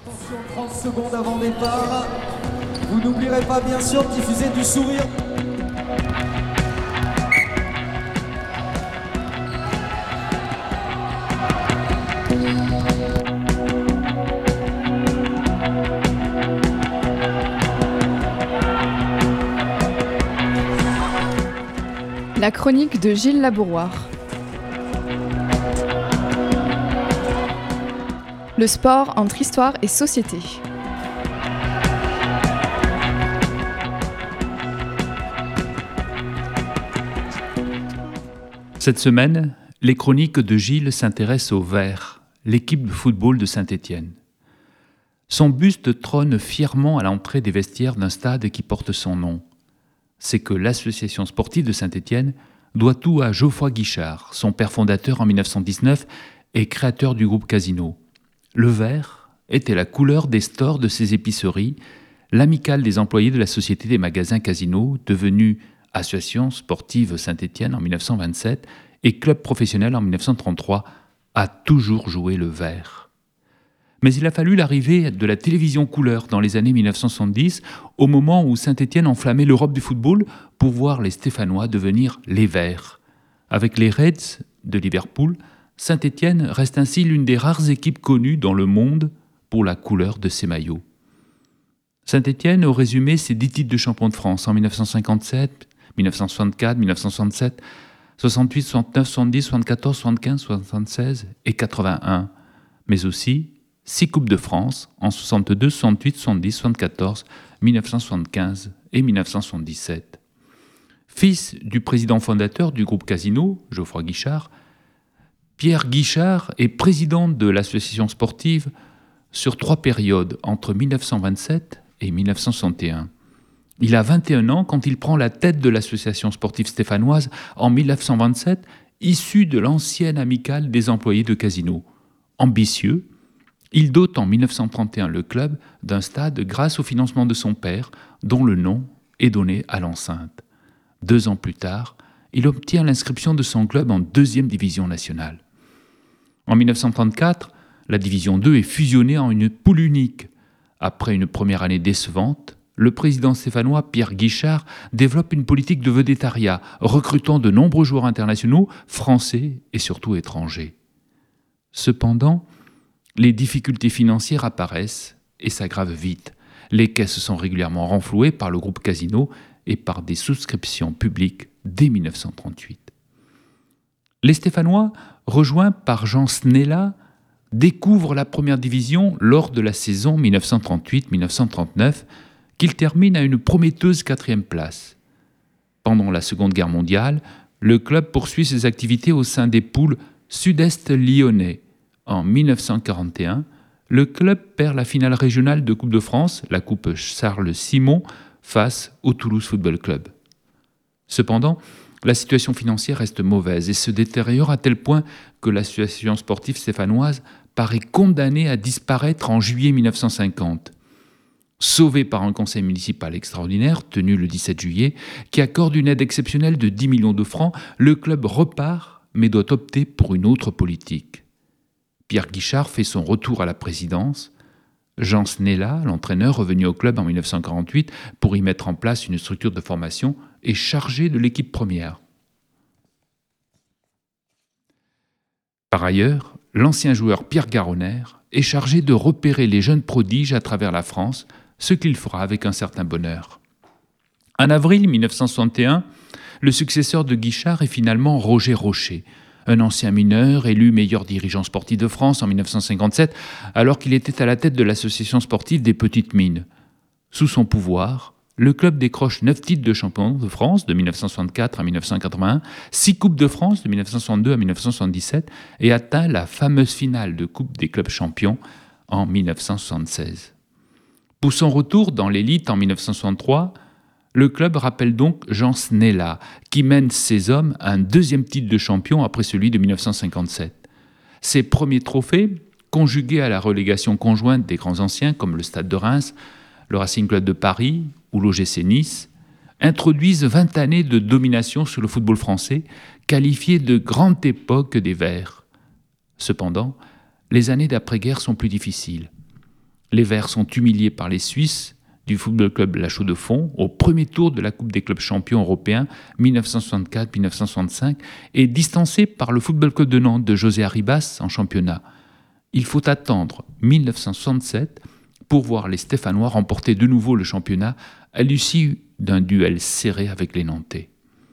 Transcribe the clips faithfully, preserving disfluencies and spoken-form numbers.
Attention, trente secondes avant départ. Vous n'oublierez pas bien sûr de diffuser du sourire. La chronique de Gilles Labouroire. Le sport entre histoire et société. Cette semaine, les chroniques de Gilles s'intéressent au Vert, l'équipe de football de Saint-Étienne. Son buste trône fièrement à l'entrée des vestiaires d'un stade qui porte son nom. C'est que l'association sportive de Saint-Étienne doit tout à Geoffroy Guichard, son père fondateur en dix-neuf cent dix-neuf et créateur du groupe Casino. Le vert était la couleur des stores de ses épiceries, l'amicale des employés de la Société des magasins Casino, devenue Association sportive Saint-Étienne en dix-neuf cent vingt-sept et club professionnel en dix-neuf cent trente-trois, a toujours joué le vert. Mais il a fallu l'arrivée de la télévision couleur dans les années dix-neuf cent soixante-dix, au moment où Saint-Étienne enflammait l'Europe du football pour voir les Stéphanois devenir les Verts. Avec les Reds de Liverpool, Saint-Étienne reste ainsi l'une des rares équipes connues dans le monde pour la couleur de ses maillots. Saint-Étienne, au résumé, ses dix titres de champion de France en dix-neuf cent cinquante-sept, dix-neuf cent soixante-quatre, dix-neuf cent soixante-sept, soixante-huit, soixante-neuf, soixante-dix, soixante-quatorze, soixante-quinze, soixante-seize et quatre-vingt-un, mais aussi six Coupes de France en soixante-deux, soixante-huit, soixante-dix, soixante-quatorze, dix-neuf cent soixante-quinze et dix-neuf cent soixante-dix-sept. Fils du président fondateur du groupe Casino, Geoffroy Guichard, Pierre Guichard est président de l'association sportive sur trois périodes entre dix-neuf cent vingt-sept et dix-neuf cent soixante et un. Il a vingt et un ans quand il prend la tête de l'association sportive stéphanoise en dix-neuf cent vingt-sept, issue de l'ancienne amicale des employés de Casino. Ambitieux, il dote en dix-neuf cent trente et un le club d'un stade grâce au financement de son père, dont le nom est donné à l'enceinte. Deux ans plus tard, il obtient l'inscription de son club en deuxième division nationale. En dix-neuf cent trente-quatre, la division deux est fusionnée en une poule unique. Après une première année décevante, le président stéphanois Pierre Guichard développe une politique de vedettariat, recrutant de nombreux joueurs internationaux, français et surtout étrangers. Cependant, les difficultés financières apparaissent et s'aggravent vite. Les caisses sont régulièrement renflouées par le groupe Casino et par des souscriptions publiques dès dix-neuf cent trente-huit. Les Stéphanois, rejoints par Jean Snella, découvrent la première division lors de la saison dix-neuf cent trente-huit dix-neuf cent trente-neuf, qu'ils terminent à une prometteuse quatrième place. Pendant la Seconde Guerre mondiale, le club poursuit ses activités au sein des poules Sud-Est lyonnais. En dix-neuf cent quarante et un, le club perd la finale régionale de Coupe de France, la Coupe Charles-Simon, face au Toulouse Football Club. Cependant, la situation financière reste mauvaise et se détériore à tel point que l'association sportive stéphanoise paraît condamnée à disparaître en juillet dix-neuf cent cinquante. Sauvé par un conseil municipal extraordinaire, tenu le dix-sept juillet, qui accorde une aide exceptionnelle de dix millions de francs, le club repart, mais doit opter pour une autre politique. Pierre Guichard fait son retour à la présidence. Jean Snella, l'entraîneur revenu au club en dix-neuf cent quarante-huit pour y mettre en place une structure de formation, est chargé de l'équipe première. Par ailleurs, l'ancien joueur Pierre Garonner est chargé de repérer les jeunes prodiges à travers la France, ce qu'il fera avec un certain bonheur. En avril dix-neuf cent soixante et un, le successeur de Guichard est finalement Roger Rocher, un ancien mineur élu meilleur dirigeant sportif de France en dix-neuf cent cinquante-sept, alors qu'il était à la tête de l'association sportive des Petites Mines. Sous son pouvoir, le club décroche neuf titres de champion de France de dix-neuf cent soixante-quatre à dix-neuf cent quatre-vingt-un, six Coupes de France de dix-neuf cent soixante-deux à dix-neuf cent soixante-dix-sept et atteint la fameuse finale de Coupe des clubs champions en dix-neuf cent soixante-seize. Pour son retour dans l'élite en dix-neuf cent soixante-trois, le club rappelle donc Jean Snella, qui mène ses hommes à un deuxième titre de champion après celui de dix-neuf cent cinquante-sept. Ses premiers trophées, conjugués à la relégation conjointe des grands anciens comme le Stade de Reims, le Racing Club de Paris ou l'O G C Nice, introduisent vingt années de domination sur le football français, qualifié de grande époque des Verts. Cependant, les années d'après-guerre sont plus difficiles. Les Verts sont humiliés par les Suisses du Football Club La Chaux-de-Fonds au premier tour de la Coupe des clubs champions européens mille neuf cent soixante-quatre mille neuf cent soixante-cinq et distancés par le Football Club de Nantes de José Arribas en championnat. Il faut attendre mille neuf cent soixante-sept pour voir les Stéphanois remporter de nouveau le championnat à l'issue d'un duel serré avec les Nantais.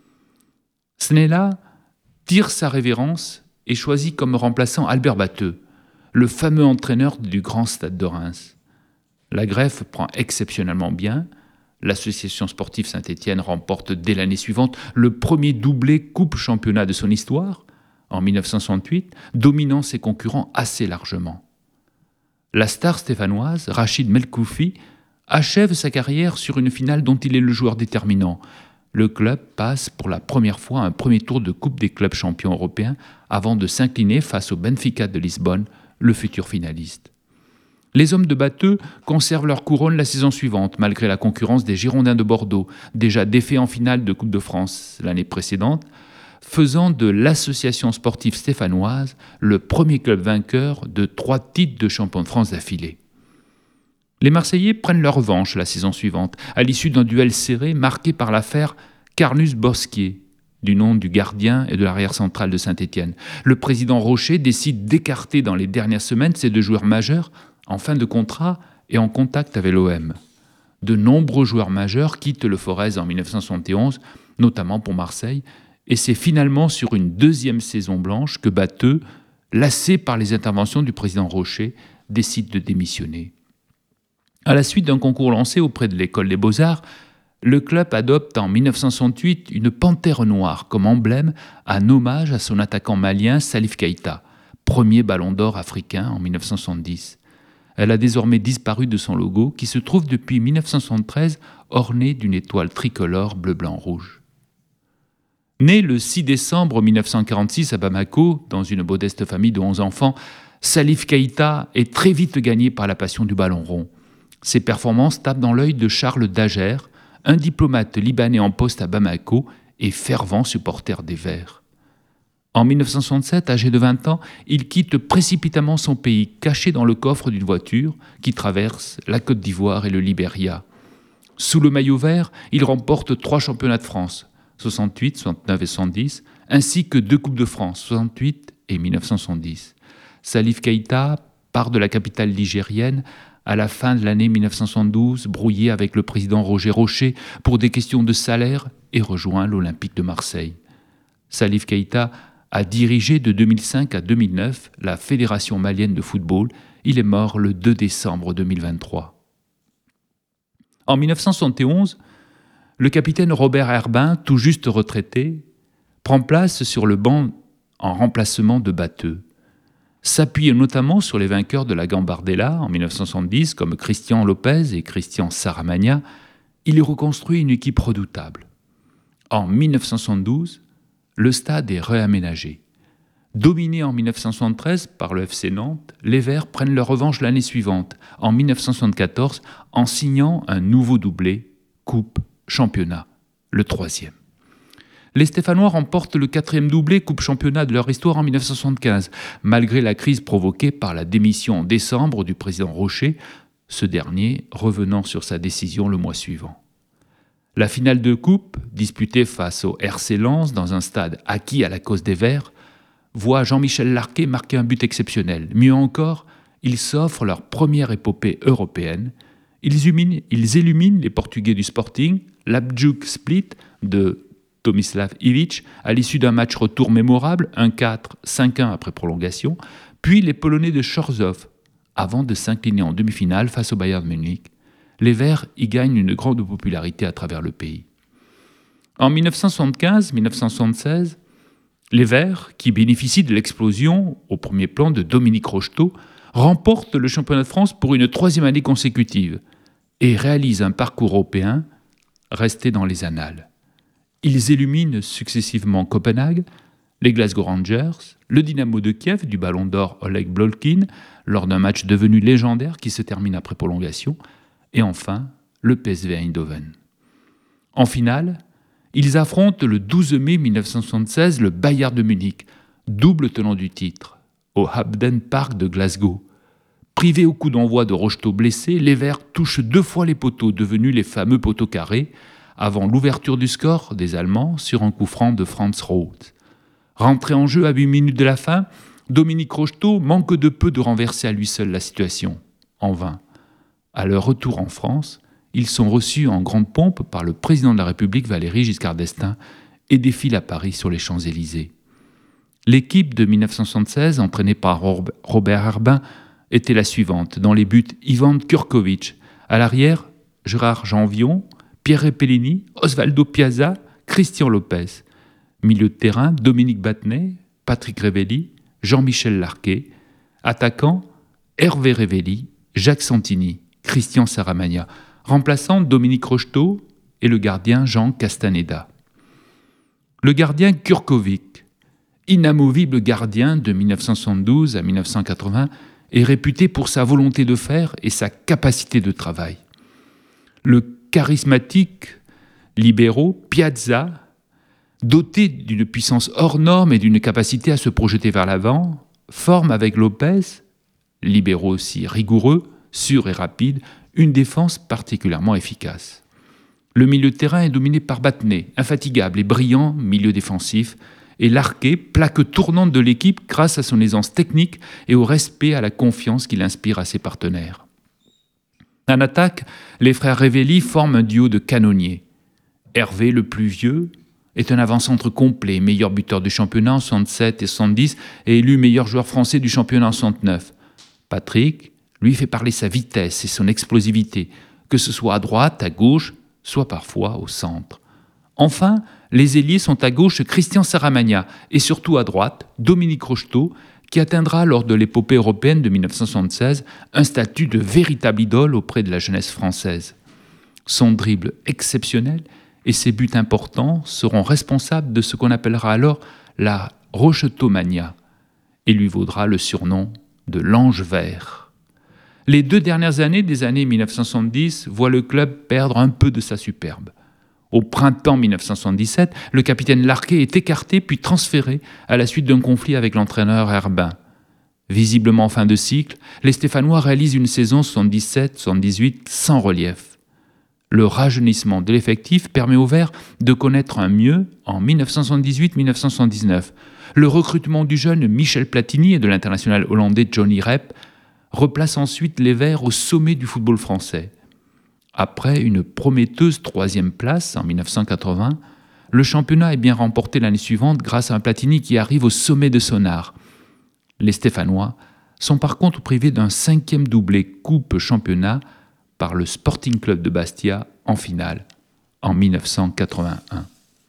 Snella tire sa révérence et choisit comme remplaçant Albert Batteux, le fameux entraîneur du Grand Stade de Reims. La greffe prend exceptionnellement bien. L'association sportive Saint-Étienne remporte dès l'année suivante le premier doublé coupe-championnat de son histoire, en mille neuf cent soixante-huit, dominant ses concurrents assez largement. La star stéphanoise, Rachid Melkoufi, achève sa carrière sur une finale dont il est le joueur déterminant. Le club passe pour la première fois un premier tour de Coupe des clubs champions européens avant de s'incliner face au Benfica de Lisbonne, le futur finaliste. Les hommes de Batteux conservent leur couronne la saison suivante, malgré la concurrence des Girondins de Bordeaux, déjà défaits en finale de Coupe de France l'année précédente, faisant de l'association sportive stéphanoise le premier club vainqueur de trois titres de champion de France d'affilée. Les Marseillais prennent leur revanche la saison suivante, à l'issue d'un duel serré marqué par l'affaire Carnus-Bosquier, du nom du gardien et de l'arrière central de Saint-Étienne. Le président Rocher décide d'écarter dans les dernières semaines ces deux joueurs majeurs en fin de contrat et en contact avec l'O M. De nombreux joueurs majeurs quittent le Forez en mille neuf cent soixante et onze, notamment pour Marseille, et c'est finalement sur une deuxième saison blanche que Batteux, lassé par les interventions du président Rocher, décide de démissionner. À la suite d'un concours lancé auprès de l'École des Beaux-Arts, le club adopte en mille neuf cent soixante-huit une panthère noire comme emblème en hommage à son attaquant malien Salif Keïta, premier ballon d'or africain en mille neuf cent soixante-dix. Elle a désormais disparu de son logo qui se trouve depuis mille neuf cent soixante-treize orné d'une étoile tricolore bleu-blanc-rouge. Né le six décembre mille neuf cent quarante-six à Bamako, dans une modeste famille de onze enfants, Salif Keïta est très vite gagné par la passion du ballon rond. Ses performances tapent dans l'œil de Charles Dager, un diplomate libanais en poste à Bamako et fervent supporter des Verts. En mille neuf cent soixante-sept, âgé de vingt ans, il quitte précipitamment son pays, caché dans le coffre d'une voiture qui traverse la Côte d'Ivoire et le Libéria. Sous le maillot vert, il remporte trois championnats de France, soixante-huit, soixante-neuf et soixante-dix, ainsi que deux Coupes de France, soixante-huit et mille neuf cent soixante-dix. Salif Keïta part de la capitale ligérienne à la fin de l'année mille neuf cent soixante-douze, brouillé avec le président Roger Rocher pour des questions de salaire et rejoint l'Olympique de Marseille. Salif Keïta a dirigé de deux mille cinq à deux mille neuf la Fédération malienne de football. Il est mort le deux décembre deux mille vingt-trois. En mille neuf cent soixante et onze, le capitaine Robert Herbin, tout juste retraité, prend place sur le banc en remplacement de Batteux. S'appuyant notamment sur les vainqueurs de la Gambardella en mille neuf cent soixante-dix comme Christian Lopez et Christian Saramagna, il reconstruit une équipe redoutable. En mille neuf cent soixante-douze, le stade est réaménagé. Dominé en mille neuf cent soixante-treize par le F C Nantes, les Verts prennent leur revanche l'année suivante, en mille neuf cent soixante-quatorze, en signant un nouveau doublé, Coupe, Championnat, le troisième. Les Stéphanois remportent le quatrième doublé Coupe-Championnat de leur histoire en mille neuf cent soixante-quinze, malgré la crise provoquée par la démission en décembre du président Rocher, ce dernier revenant sur sa décision le mois suivant. La finale de Coupe, disputée face au R C Lens dans un stade acquis à la cause des Verts, voit Jean-Michel Larquet marquer un but exceptionnel. Mieux encore, ils s'offrent leur première épopée européenne. Ils illuminent, ils illuminent les Portugais du Sporting, l'Hajduk Split de Tomislav Ivic, à l'issue d'un match retour mémorable, un quatre, cinq un après prolongation, puis les Polonais de Chorzów, avant de s'incliner en demi-finale face au Bayern de Munich. Les Verts y gagnent une grande popularité à travers le pays. En mille neuf cent soixante-quinze mille neuf cent soixante-seize, les Verts, qui bénéficient de l'explosion au premier plan de Dominique Rocheteau, remportent le championnat de France pour une troisième année consécutive et réalisent un parcours européen resté dans les annales. Ils illuminent successivement Copenhague, les Glasgow Rangers, le Dynamo de Kiev du Ballon d'Or Oleg Blokhin lors d'un match devenu légendaire qui se termine après prolongation, et enfin le P S V Eindhoven. En finale, ils affrontent le douze mai mille neuf cent soixante-seize le Bayern de Munich, double tenant du titre, au Hampden Park de Glasgow. Privés au coup d'envoi de Rocheteau blessé, les Verts touchent deux fois les poteaux, devenus les fameux poteaux carrés, avant l'ouverture du score des Allemands sur un coup franc de Franz Roth. Rentré en jeu à huit minutes de la fin, Dominique Rocheteau manque de peu de renverser à lui seul la situation. En vain. À leur retour en France, ils sont reçus en grande pompe par le président de la République Valéry Giscard d'Estaing et défilent à Paris sur les Champs-Élysées. L'équipe de mille neuf cent soixante-seize, entraînée par Robert Herbin, était la suivante. Dans les buts, Ivan Kurkovic. À l'arrière, Gérard Janvion, Pierre Pellini, Osvaldo Piazza, Christian Lopez. Milieu de terrain, Dominique Battenet, Patrick Révelli, Jean-Michel Larquet. Attaquant, Hervé Révelli, Jacques Santini, Christian Saramagna. Remplaçant, Dominique Rocheteau et le gardien Jean Castaneda. Le gardien Kurkovic, inamovible gardien de mille neuf cent soixante-douze à mille neuf cent quatre-vingts, est réputé pour sa volonté de faire et sa capacité de travail. Le charismatique libéraux Piazza, doté d'une puissance hors norme et d'une capacité à se projeter vers l'avant, forme avec Lopez, libéraux aussi rigoureux, sûr et rapide, une défense particulièrement efficace. Le milieu de terrain est dominé par Battenet, infatigable et brillant milieu défensif, et Larquet, plaque tournante de l'équipe grâce à son aisance technique et au respect à la confiance qu'il inspire à ses partenaires. En attaque, les frères Révelli forment un duo de canonniers. Hervé, le plus vieux, est un avant-centre complet, meilleur buteur du championnat en soixante-sept et soixante-dix et élu meilleur joueur français du championnat en soixante-neuf. Patrick, lui, fait parler sa vitesse et son explosivité, que ce soit à droite, à gauche, soit parfois au centre. Enfin, les ailiers sont à gauche Christian Saramagna et surtout à droite Dominique Rocheteau, qui atteindra lors de l'épopée européenne de mille neuf cent soixante-seize un statut de véritable idole auprès de la jeunesse française. Son dribble exceptionnel et ses buts importants seront responsables de ce qu'on appellera alors la Rocheteaumania et lui vaudra le surnom de l'Ange vert. Les deux dernières années des années mille neuf cent soixante-dix voient le club perdre un peu de sa superbe. Au printemps mille neuf cent soixante-dix-sept, le capitaine Larquet est écarté puis transféré à la suite d'un conflit avec l'entraîneur Herbin. Visiblement en fin de cycle, les Stéphanois réalisent une saison soixante-dix-sept soixante-dix-huit sans relief. Le rajeunissement de l'effectif permet aux Verts de connaître un mieux en mille neuf cent soixante-dix-huit mille neuf cent soixante-dix-neuf. Le recrutement du jeune Michel Platini et de l'international hollandais Johnny Rep replace ensuite les Verts au sommet du football français. Après une prometteuse troisième place en mille neuf cent quatre-vingts, le championnat est bien remporté l'année suivante grâce à un Platini qui arrive au sommet de son art. Les Stéphanois sont par contre privés d'un cinquième doublé coupe-championnat par le Sporting Club de Bastia en finale en mille neuf cent quatre-vingt-un.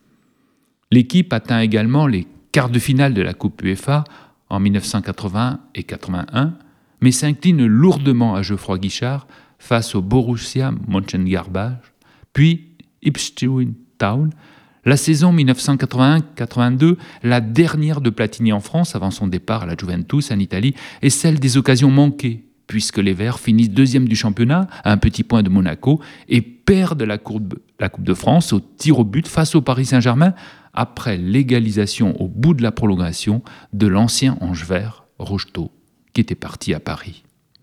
L'équipe atteint également les quarts de finale de la Coupe UEFA en mille neuf cent quatre-vingts et quatre-vingt-un, mais s'incline lourdement à Geoffroy Guichard face au Borussia Mönchengladbach, puis Ipswich Town. La saison mille neuf cent quatre-vingt-un quatre-vingt-deux, la dernière de Platini en France avant son départ à la Juventus en Italie, est celle des occasions manquées, puisque les Verts finissent deuxième du championnat à un petit point de Monaco et perdent la Coupe, la Coupe de France au tir au but face au Paris Saint-Germain après l'égalisation au bout de la prolongation de l'ancien Ange vert Rocheteau, qui était parti à Paris.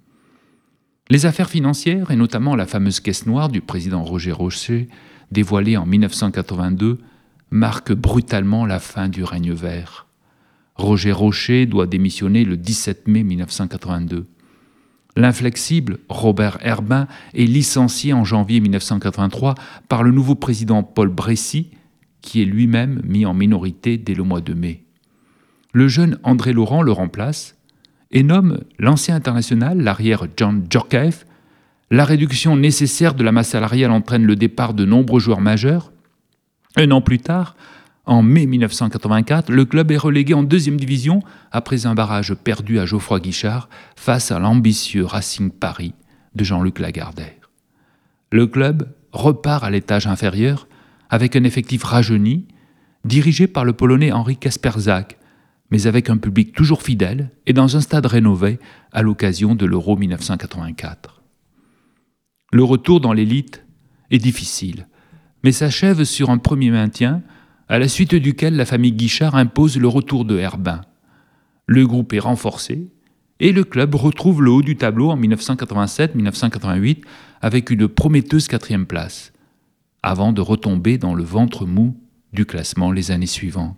Les affaires financières, et notamment la fameuse caisse noire du président Roger Rocher, dévoilée en mille neuf cent quatre-vingt-deux, marquent brutalement la fin du règne vert. Roger Rocher doit démissionner le dix-sept mai mille neuf cent quatre-vingt-deux. L'inflexible Robert Herbin est licencié en janvier mille neuf cent quatre-vingt-trois par le nouveau président Paul Bressi, qui est lui-même mis en minorité dès le mois de mai. Le jeune André Laurent le remplace et nomme l'ancien international, l'arrière John Djorkaeff. La réduction nécessaire de la masse salariale entraîne le départ de nombreux joueurs majeurs. Un an plus tard, en mai mille neuf cent quatre-vingt-quatre, le club est relégué en deuxième division après un barrage perdu à Geoffroy Guichard face à l'ambitieux Racing Paris de Jean-Luc Lagardère. Le club repart à l'étage inférieur avec un effectif rajeuni, dirigé par le Polonais Henri Kasperzak, mais avec un public toujours fidèle et dans un stade rénové à l'occasion de l'Euro mille neuf cent quatre-vingt-quatre. Le retour dans l'élite est difficile, mais s'achève sur un premier maintien, à la suite duquel la famille Guichard impose le retour de Herbin. Le groupe est renforcé et le club retrouve le haut du tableau en dix-neuf cent quatre-vingt-sept dix-neuf cent quatre-vingt-huit avec une prometteuse quatrième place, avant de retomber dans le ventre mou du classement les années suivantes.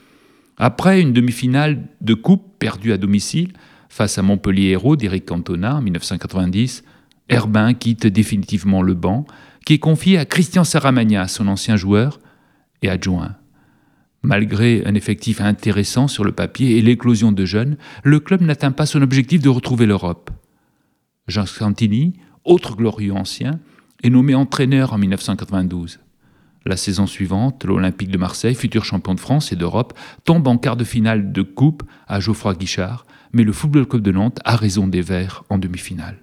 Après une demi-finale de coupe perdue à domicile face à Montpellier Hérault d'Éric Cantona en dix-neuf cent quatre-vingt-dix, Herbin quitte définitivement le banc, qui est confié à Christian Saramagna, son ancien joueur et adjoint. Malgré un effectif intéressant sur le papier et l'éclosion de jeunes, le club n'atteint pas son objectif de retrouver l'Europe. Jean Santini, autre glorieux ancien, est nommé entraîneur en dix-neuf cent quatre-vingt-douze. La saison suivante, l'Olympique de Marseille, futur champion de France et d'Europe, tombe en quart de finale de coupe à Geoffroy Guichard, mais le Football Club de Nantes a raison des Verts en demi-finale.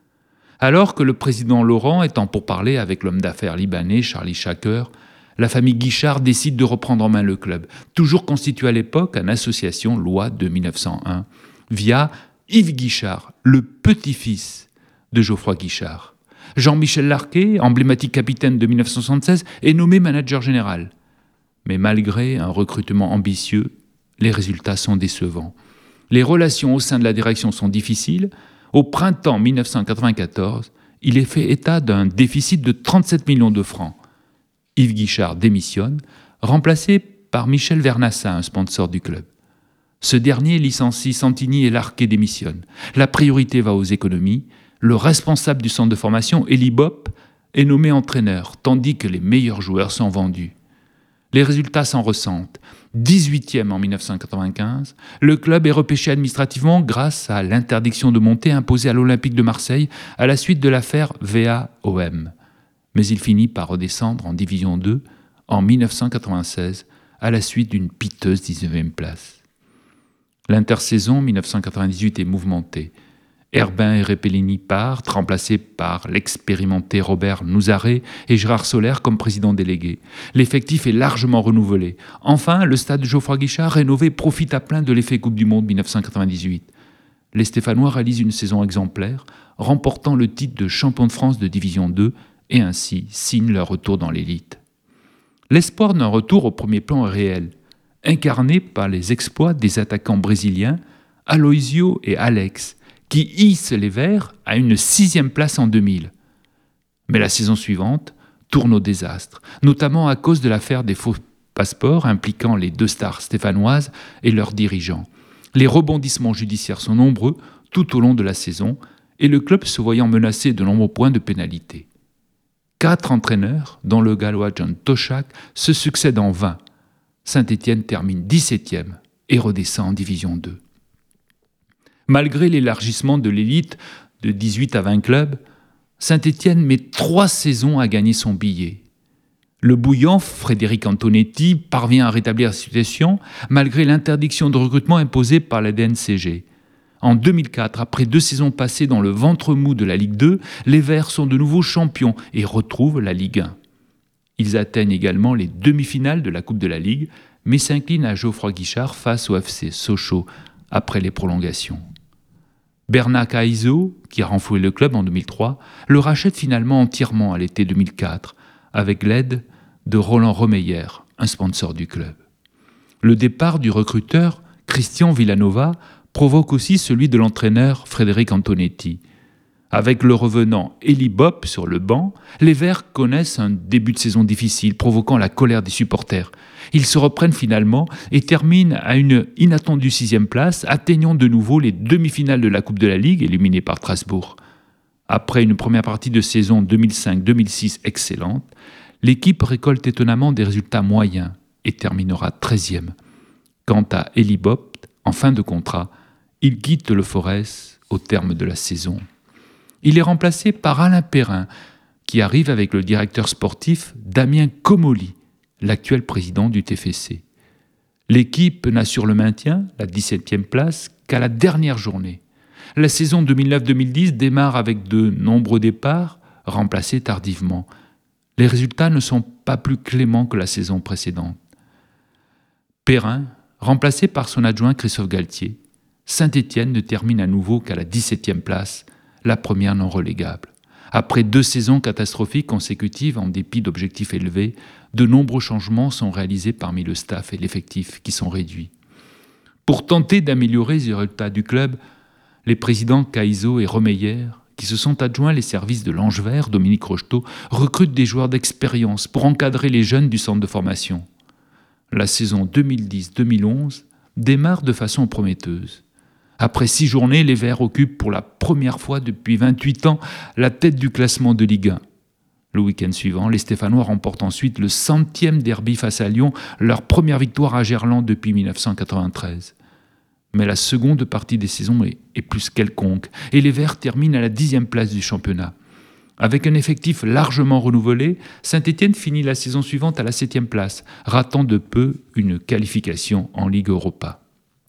Alors que le président Laurent est en pourparlers avec l'homme d'affaires libanais Charlie Chaker, la famille Guichard décide de reprendre en main le club, toujours constitué à l'époque en association loi de mille neuf cent un, via Yves Guichard, le petit-fils de Geoffroy Guichard. Jean-Michel Larquet, emblématique capitaine de dix-neuf cent soixante-seize, est nommé manager général. Mais malgré un recrutement ambitieux, les résultats sont décevants. Les relations au sein de la direction sont difficiles. Au printemps dix-neuf cent quatre-vingt-quatorze, il est fait état d'un déficit de trente-sept millions de francs. Yves Guichard démissionne, remplacé par Michel Vernassa, un sponsor du club. Ce dernier licencie Santini et Larquet démissionnent. La priorité va aux économies. Le responsable du centre de formation, Elie Bopp, est nommé entraîneur, tandis que les meilleurs joueurs sont vendus. Les résultats s'en ressentent. dix-huitième en dix-neuf cent quatre-vingt-quinze, le club est repêché administrativement grâce à l'interdiction de monter imposée à l'Olympique de Marseille à la suite de l'affaire V A O M. Mais il finit par redescendre en Division deux en dix-neuf cent quatre-vingt-seize à la suite d'une piteuse dix-neuvième place. L'intersaison dix-neuf cent quatre-vingt-dix-huit est mouvementée. Herbin et Repellini partent, remplacés par l'expérimenté Robert Nouzaret et Gérard Soler comme président délégué. L'effectif est largement renouvelé. Enfin, le stade Geoffroy Guichard, rénové, profite à plein de l'effet Coupe du Monde dix-neuf cent quatre-vingt-dix-huit. Les Stéphanois réalisent une saison exemplaire, remportant le titre de champion de France de Division deux et ainsi signent leur retour dans l'élite. L'espoir d'un retour au premier plan est réel, incarné par les exploits des attaquants brésiliens Aloisio et Alex, qui hisse les Verts à une sixième place en deux mille. Mais la saison suivante tourne au désastre, notamment à cause de l'affaire des faux passeports impliquant les deux stars stéphanoises et leurs dirigeants. Les rebondissements judiciaires sont nombreux tout au long de la saison et le club se voyant menacé de nombreux points de pénalité. Quatre entraîneurs, dont le Gallois John Toshak, se succèdent en vain. Saint-Étienne termine dix-septième et redescend en Division deux. Malgré l'élargissement de l'élite de dix-huit à vingt clubs, Saint-Étienne met trois saisons à gagner son billet. Le bouillant Frédéric Antonetti parvient à rétablir la situation malgré l'interdiction de recrutement imposée par la D N C G. En deux mille quatre, après deux saisons passées dans le ventre mou de la Ligue deux, les Verts sont de nouveau champions et retrouvent la Ligue un. Ils atteignent également les demi-finales de la Coupe de la Ligue, mais s'inclinent à Geoffroy Guichard face au F C Sochaux après les prolongations. Bernard Caïso, qui a renfloué le club en deux mille trois, le rachète finalement entièrement à l'été deux mille quatre, avec l'aide de Roland Romeyer, un sponsor du club. Le départ du recruteur, Christian Villanova, provoque aussi celui de l'entraîneur Frédéric Antonetti. Avec le revenant Elie Bopp sur le banc, les Verts connaissent un début de saison difficile, provoquant la colère des supporters. Ils se reprennent finalement et terminent à une inattendue sixième place, atteignant de nouveau les demi-finales de la Coupe de la Ligue, éliminée par Strasbourg. Après une première partie de saison deux mille cinq deux mille six excellente, l'équipe récolte étonnamment des résultats moyens et terminera treizième. Quant à Elie Bopp, en fin de contrat, il quitte le Forez au terme de la saison. Il est remplacé par Alain Perrin, qui arrive avec le directeur sportif Damien Comolli, l'actuel président du T F C. L'équipe n'assure le maintien, la dix-septième place, qu'à la dernière journée. La saison deux mille neuf deux mille dix démarre avec de nombreux départs, remplacés tardivement. Les résultats ne sont pas plus cléments que la saison précédente. Perrin, remplacé par son adjoint Christophe Galtier, Saint-Étienne ne termine à nouveau qu'à la dix-septième place, la première non relégable. Après deux saisons catastrophiques consécutives en dépit d'objectifs élevés, de nombreux changements sont réalisés parmi le staff et l'effectif qui sont réduits. Pour tenter d'améliorer les résultats du club, Les présidents Caïso et Remeyer, qui se sont adjoints les services de Langevert, Dominique Rocheteau, recrutent des joueurs d'expérience pour encadrer les jeunes du centre de formation. La saison deux mille dix deux mille onze démarre de façon prometteuse. Après six journées, les Verts occupent pour la première fois depuis vingt-huit ans la tête du classement de Ligue un. Le week-end suivant, les Stéphanois remportent ensuite le centième derby face à Lyon, leur première victoire à Gerland depuis dix-neuf cent quatre-vingt-treize. Mais la seconde partie des saisons est, est plus quelconque, et les Verts terminent à la dixième place du championnat. Avec un effectif largement renouvelé, Saint-Étienne finit la saison suivante à la septième place, ratant de peu une qualification en Ligue Europa.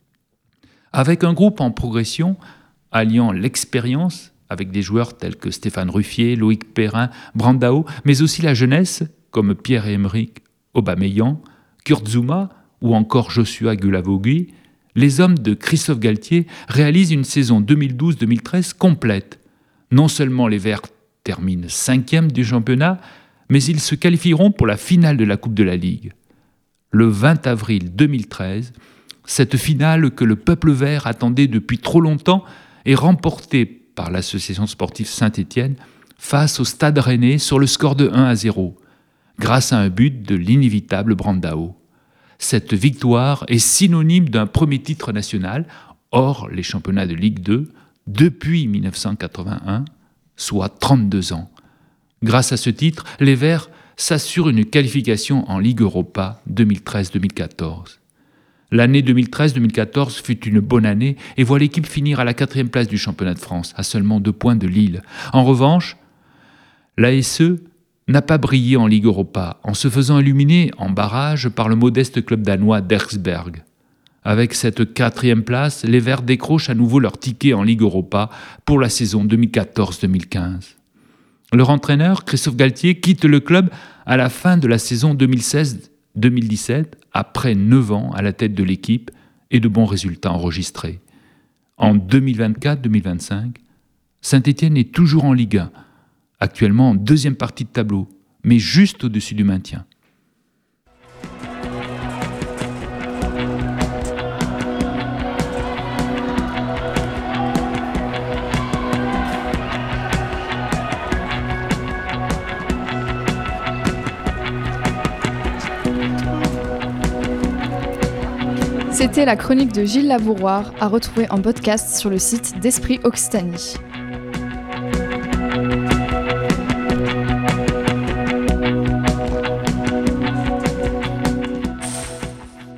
Avec un groupe en progression, alliant l'expérience, avec des joueurs tels que Stéphane Ruffier, Loïc Perrin, Brandao, mais aussi la jeunesse, comme Pierre-Emerick Aubameyang, Kurt Zouma ou encore Joshua Gulavogui, les hommes de Christophe Galtier réalisent une saison deux mille douze deux mille treize complète. Non seulement les Verts terminent cinquième du championnat, mais ils se qualifieront pour la finale de la Coupe de la Ligue. Le vingt avril deux mille treize, cette finale que le peuple vert attendait depuis trop longtemps est remportée par l'association sportive Saint-Étienne face au Stade Rennais sur le score de un à zéro, grâce à un but de l'inévitable Brandao. Cette victoire est synonyme d'un premier titre national, hors les championnats de Ligue deux, depuis dix-neuf cent quatre-vingt-un, soit trente-deux ans. Grâce à ce titre, les Verts s'assurent une qualification en Ligue Europa deux mille treize deux mille quatorze. L'année deux mille treize deux mille quatorze fut une bonne année et voit l'équipe finir à la quatrième place du championnat de France, à seulement deux points de Lille. En revanche, l'A S E n'a pas brillé en Ligue Europa, en se faisant éliminer en barrage par le modeste club danois d'Erzberg. Avec cette quatrième place, les Verts décrochent à nouveau leur ticket en Ligue Europa pour la saison deux mille quatorze deux mille quinze. Leur entraîneur, Christophe Galtier, quitte le club à la fin de la saison deux mille seize deux mille dix-sept, après neuf ans à la tête de l'équipe et de bons résultats enregistrés. En deux mille vingt-quatre deux mille vingt-cinq, Saint-Étienne est toujours en Ligue un, actuellement en deuxième partie de tableau, mais juste au-dessus du maintien. C'était la chronique de Gilles Labouroir, à retrouver en podcast sur le site d'Esprit Occitanie.